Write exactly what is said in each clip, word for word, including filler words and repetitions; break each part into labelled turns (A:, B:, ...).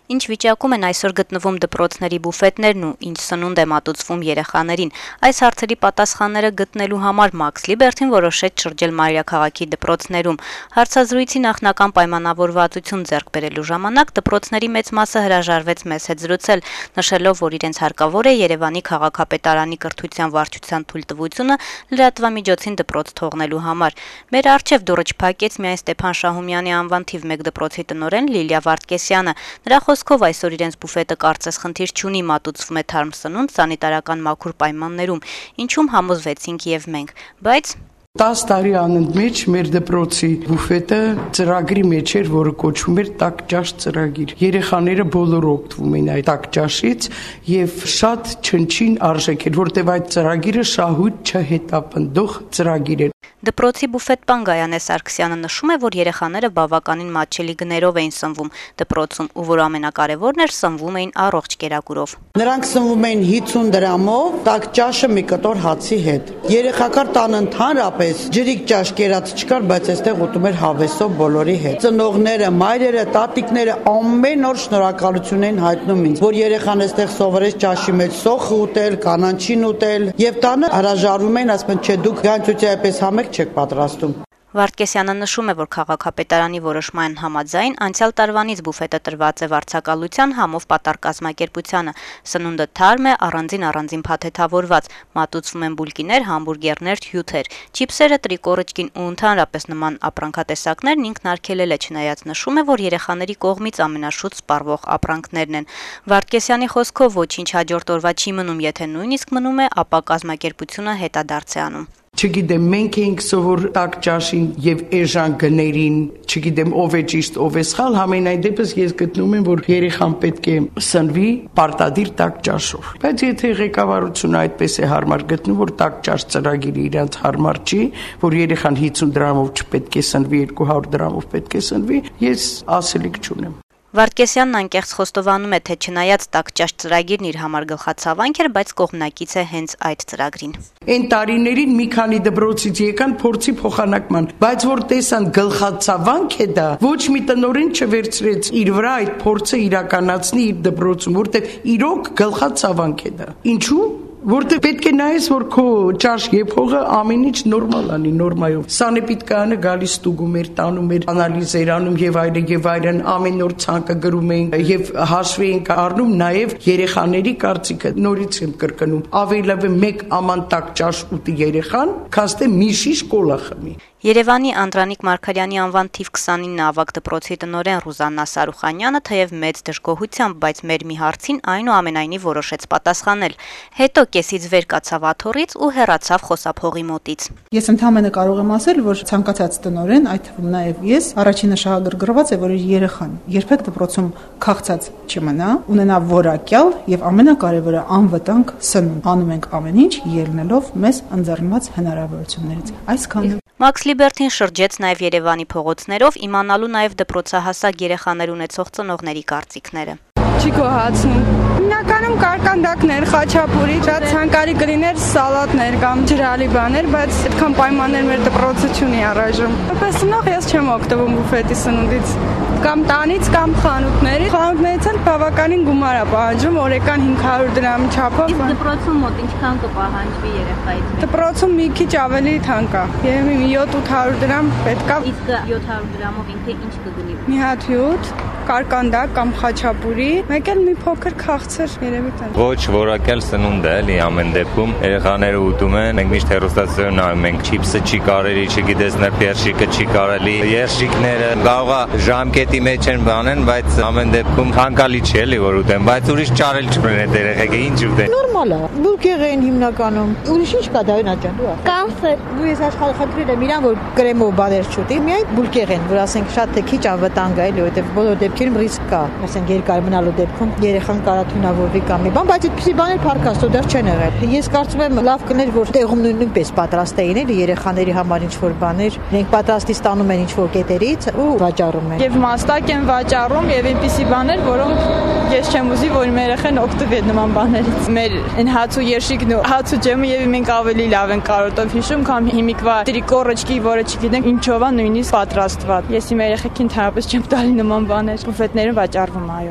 A: Ինչ վիճակում են այսօր գտնվում դպրոցների բուֆետներն ու ինչ սնունդ է մատուցվում երեխաներին։ Այս հարցերի պատասխանները գտնելու համար Max Liberty-ն որոշեց շրջել Մայրաքաղաքի դպրոցներում։ Հարցազրույցի նախնական պայմանավորվածություն ձեռք բերելու ժամանակ դպրոցների մեծ մասը հրաժարվեց մեզ հետ զրուցել, նշելով, որ իրենց հարկավոր է Երևանի քաղաքապետարանի կրթության վարչության թույլտվությունը լրատվամիջոցին դպրոց թողնելու համար։ Մեր առջև դուռը չփակեց միայն Ստեփան Շահումյանի անվան թիվ մեկ դպրոցի տնօրեն Լիլիա Վարդկեսյանը։ Նրա խոսքով այսօր իրենց բուֆետը կարծես խնդիր չունի, մատուցվում է թարմ սնունդ սանիտարական մաքուր պայմաններում, ինչում համոզվեցինք եւ մենք, բայց
B: տասը տարի անընդմեջ մեր դպրոցի բուֆետը ծրագրի մեջ էր, որը կոչվում էր տաք ճաշ ծրագիր։ Երեխաները բոլորը օգտվում էին այդ տաք ճաշից եւ շատ չնչին արժեք էր, որտեղ այդ ծրագիրը շահույթ չհետապնդող ծրագիր էր։
A: Դպրոցի բուֆետպան Գայանե Սարգսյանը նշում է, որ երեխաները բավականին մատչելի գներով էին սնվում դպրոցում, ու որ ամենակարևորն էր, սնվում էին առողջ կերակուրով։
C: Նրանք սնվում էին հինգ դրամով, տաք ճաշը մի կտոր հացի հետ։ Երեխակար տանը ընդհանրապես ջրիկ ճաշ կերած չկար, բայց այստեղ ուտում էր հավեսով բոլորի հետ։ Ծնողները, մայրերը, տատիկները ամեն օր շնորհակալություն էին հայտնում ինձ, որ երեխան այստեղ սովորեց ճաշի մեջ սոխ ուտել, կանաչին ուտել, եւ տանը հրաժարվում էին, ասում են, չէ, դուք գանչուցիայի պես համեք չեք պատրաստում։
A: Վարդկեսյանը նշում է, որ քաղաքապետարանի որոշման համաձայն անցյալ տարվանից բուֆետը տրված է վարձակալության համով պատառ կազմակերպությանը։ Սնունդը թարմ է, առանձին առանձին փաթեթավորված, մատուցվում են բուլկիներ, համբուրգերներ, հյութեր, չիփսերը, տրիկորոճկին ու ընդհանրապես նման ապրանքատեսակներն ինքն արգելել է, չնայած նշում է, որ երեխաների կողմից ամենաշուտ սպառվող ապրանքներն են։ Վարդկեսյանի խոսքով ոչինչ հաջորդ օրվա չի մնում, եթե նույնիսկ մնում է, ապա կազմակերպությունը հետադարձ է անում։
B: Չգիտեմ, մենք ենք սովոր տաք ճաշին եւ էժան գներին, չգիտեմ ով է ճիշտ, ով է սխալ, համենայն դեպս ես գտնում եմ, որ երեխան պետք է սնվի պարտադիր տաք ճաշով։ Բայց եթե ղեկավարությունը այդպես է հարմար գտնում, որ տաք ճաշ ծրագիրը իրանց հարմար չի, որ երեխան հինգ դրամով չպետք է սնվի, երկու հարյուր դրամով պետք է սնվի, ես ասելիք չունեմ։
A: Վարդկեսյանն անկեղծ խոստովանում է, թե չնայած տաք ճաշ ծրագիրն իր համար գլխացավանք էր, բայց կողմնակից է հենց այդ ծրագրին։
B: Այն տարիներին մի քանի դպրոցից եկան փորձի փոխանակման, բայց որ տեսան գլխացավանք է դա, ոչ մի տնօրեն չվերցրեց իր վրա այդ փորձը իրականացնի իր դպրոցում, որտեղ իրոք գլխացավանք է դա։ Ինչու՞։ Որտեղ պետք է նայես, որ քո ճաշ եփողը ամեն ինչ նորմալ անի, նորմայով։ Սանեպիդկայանը գալիս ստուգում էր, տանում էր, անալիզեր անում եւ այլն եւ այլն, ամեն օր ցանկը գրում էին եւ հաշվի ենք առնում նաեւ երեխաների կարծիքը։ Նորից եմ կրկնում, ավելի լավ է մեկ աման տաք ճաշ ուտի երեխան, քան թե մի շիշ կոլա խմի։
A: Երևանի Անդրանիկ Մարգարյանի անվան թիվ քսանինը ավագ դպրոցի տնօրեն Ռուզաննա Սարուխանյանը թեև մեծ դժգոհությամբ, բայց մեր մի հարցին այնուամենայնիվ որոշեց պատասխանել։ Հետո կեսից վեր կացավ աթոռից ու հեռացավ խոսափողի մոտից։
D: Ես ընդհանրապես կարող եմ ասել, որ ցանկացած տնօրեն, այդ թվում նաև ես, առաջինը շահագրգռված է, որ իր երեխան երբեք դպրոցում քաղցած չմնա, ունենա որակյալ եւ ամենակարևորը անվտանգ սնունդ։ Անում ենք ամեն ինչ ելնելով մեզ ընձեռնված հնարավորություններից։ Այսքանը։
A: Max Liberty-ն շրջեց նաև Երևանի փողոցներով, իմանալու նաև դպրոցահասակ երեխաներ ունեցող ծնողների կարծիքները։
E: Չի գոհացնում։ Հիմնականում կարկանդակներ, խաչապուրի, շատ ցանկալի կլիներ սալատներ կամ ջրալի բաներ, բայց այդքան պայմաններ մեր դպրոցը չունի առայժմ։ Որպես ծնող ես չեմ օգտվում բուֆետի սնունդից, կամ տանից, կամ խանութներից։ Խանութներից էլ բավականին գումար է պահանջում, օրական հինգ հարյուր դրամի չափով։
A: Իսկ դպրոցում մոտ ինչքան կպահանջվի երեխայից։
E: Դպրոցում մի քիչ ավելի թանկ է։ Երևի յոթ-ութ հարյուր դրամ պետք է։
A: Իսկ յոթ հարյուր դրամով ինքը ինչ կգնի։
E: Մի հատ հյութ, կարկանդակ կամ խաչապուրի, մեկ էլ մի փոքր քաղցր երևի տան։
F: Ոչ որակյալ սնունդ է, էլի ամեն դեպքում երեխաները ուտում են, մենք միշտ հեռուստացույց նայում ենք, չիփսը չի կարելի, չգիտես նրբերշիկը չի կարելի, երշիկները կարող է ժամկետի մեջ են բանեն, բայց ամեն դեպքում ցանկալի չէ, էլի որ ուտեն, բայց ուրիշ ճարել չունեն այդ երեխեքը, ինչ ուտեն։
G: Նորմալ է, բուլկեղեն հիմնականում։ Ուրիշ ինչ կա դա ջան, դու։ Կամֆետ։ Դու ես աշխատել եմ իրան, որ կրեմով բաներ չուտի, միայն բուլկեղեն, որ ասենք շատ թե քիչ անվտանգ է, էլի, որովհետև բոլոր դեպքերում ռիսկ կա, ասենք երկար մնալու դեպքում երեխան կարա թունավորվի կամ մի բան, բայց այդպիսի բաներ փառքաստո դեռ չեն եղել։ Ես կարծում եմ լավ կներ, որ տեղում նույնպես պատրաստ էին էլի երեխաների համար ինչ որ բաներ, իրենք պատրաստի ստանում են ինչ որ կետերից ու վաճառում են։
E: Եվ մաստակ են վաճառում եւ այնպիսի բաներ, որոնք ես չեմ ուզի, որ մեր երեխան օգտվի այդ նման բաներից։ Մեր այն հաց ու երշիկն ու հաց ու ջեմը եւ մենք ավելի լավ ենք կարոտով հիշում, քան հիմիկվա տրիկորոճկի, որը չգիտենք ինչով է նույնիսկ պատրաստված։ Ես իմ երեխեքին ընդհանրապես չեմ տալի նման բաներ, բուֆետներում վաճառվում, այո։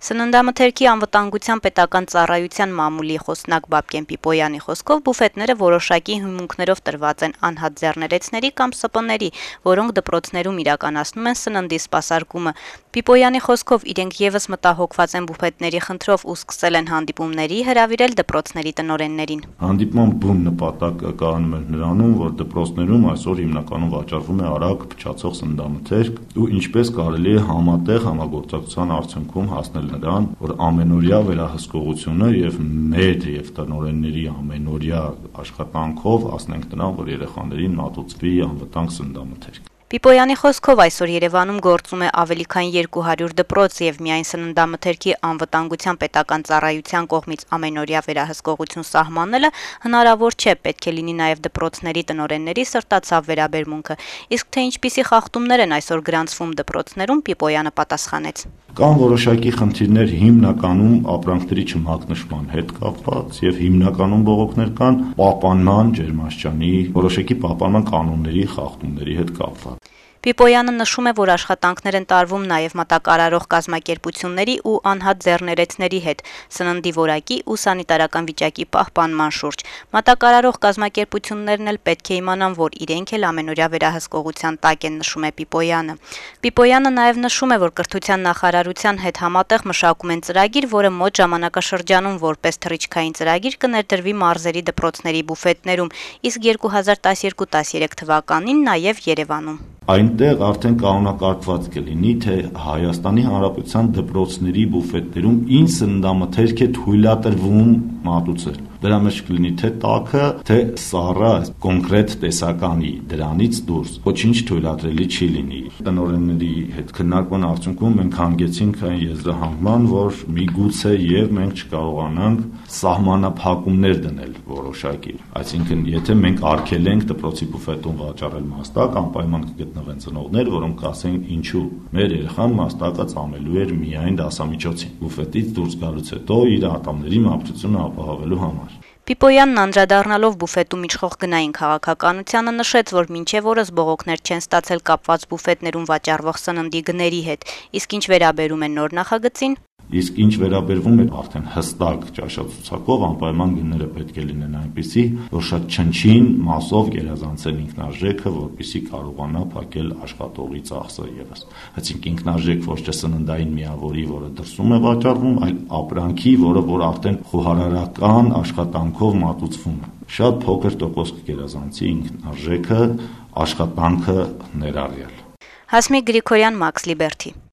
A: Սննդամթերքի անվտանգության պետական ծառայության մամուլի խոսնակ Բաբկեն Պիպոյանի խոսքով բուֆետները որոշակի հիմունքներով տրված են անհատ ձեռներեցների կամ Ս Պ Ների, որոնք դպրոցներում իրականացնում են սննդի սպասարկումը։ Պիպոյանի խոսքով իրենք եւս մտահոգված են բուֆետների խնդրով ու սկսել են հանդիպումների հրավիրել դպրոցների տնօրեններին։
H: Հանդիպման բուն նպատակը կանում է նրանում, որ դպրոցներում այսօր հիմնականում վաճառվում է արագ փչացող սննդամթերք ու ինչպես կարելի է համատեղ համագործակցության արդյունքում հասնել նրան, որ ամենօրյա վերահսկողությունը եւ մեր եւ տնօրենների ամենօրյա աշխատանքով հասնենք նրան, որ երեխաներին մատուցվի անվտանգ սննդամթերք։
A: Պիպոյանի խոսքով այսօր Երևանում գործում է ավելի քան երկու հարյուր դպրոց եւ միայն սննդամթերքի անվտանգության պետական ծառայության կողմից ամենօրյա վերահսկողություն սահմանելը հնարավոր չէ, պետք է լինի նաեւ դպրոցների տնօրենների սրտացավ վերաբերմունքը։ Իսկ թե ինչպիսի խախտումներ են այսօր գրանցվում դպրոցներում, Պիպոյանը պատասխանեց.
H: Կան որոշակի խնդիրներ հիմնականում ապրանքների չմակնշման հետ կապված եւ հիմնականում բողոքներ կան պահպանման ջերմաստիճանի, որոշակի պահպանման կանոնների խախտումների հետ կապված։
A: Պիպոյանը նշում է, որ աշխատանքներ են տարվում նաև մատակարարող կազմակերպությունների ու անհատ ձեռներեցների հետ, սննդի որակի ու սանիտարական վիճակի պահպանման շուրջ։ Մատակարարող կազմակերպություններն էլ պետք է իմանան, որ իրենք էլ ամենօրյա վերահսկողության տակ են, նշում է Պիպոյանը։ Պիպոյանը նաև նշում է, որ կրթության նախարարության հետ համատեղ մշակում են ծրագիր, որը մոտ ժամանակաշրջանում որպես թռիչքային ծրագիր կներդրվի մարզերի դպրոցների բուֆետներում, իսկ երկու հազար տասներկու տասներեք թվականին նաև Երևանում։
H: Այնտեղ արդեն կանոնակարգված կլինի, թե Հայաստանի Հանրապետության դպրոցների բուֆետներում ինչ սննդամթերք է թույլատրվում մատուցել։ Դրա մեջ կլինի թե տաքը, թե սառը, կոնկրետ տեսականի, դրանից դուրս ոչինչ թույլատրելի չի լինի։ Տնօրենների հետ քննարկման արդյունքում մենք հանգեցինք այն եզրահանգման, որ միգուցե եւ մենք չկարողանանք սահմանափակումներ դնել որոշակի։ Այսինքն, եթե մենք արգելենք դպրոցի բուֆետում վաճառել մաստակ, անպայման կգտնվեն ծնողներ, որոնք կասեն ինչու։ Մեր երեխան մաստակը ծամելու էր միայն դասամիջոցին։ Բուֆետից դուրս գալուց հետո իր ատամների մաքրությունը ապահովելու համար։
A: Պիպոյանն անդրադառնալով բուֆետում իշխող գնային քաղաքականությանը նշեց, որ մինչև օրս բողոքներ չեն ստացել կապված բուֆետներում վաճառվող սննդի գների հետ, իսկ ինչ վերաբերում է նոր նախագծին,
H: Իսկ ինչ վերաբերվում է արդեն հստակ ճաշացուցակով, անպայման գները պետք է լինեն այնպիսի, որ շատ չնչին մասով գերազանցեն ինքնարժեքը, որպեսզի կարողանա փակել աշխատողի ծախսը եւս։ Այսինքն ինքնարժեք ոչ թե սննդային միավորի, որը դրսում է վաճառվում, այլ ապրանքի, որը որ արդեն խոհարարական աշխատանքով մատուցվում է։ Շատ փոքր տոկոս կգերազանցի ինքնարժեքը աշխատանքը ներառյալ։
A: Հասմիկ Գրիգորյան, Մաքս Լիբերթի։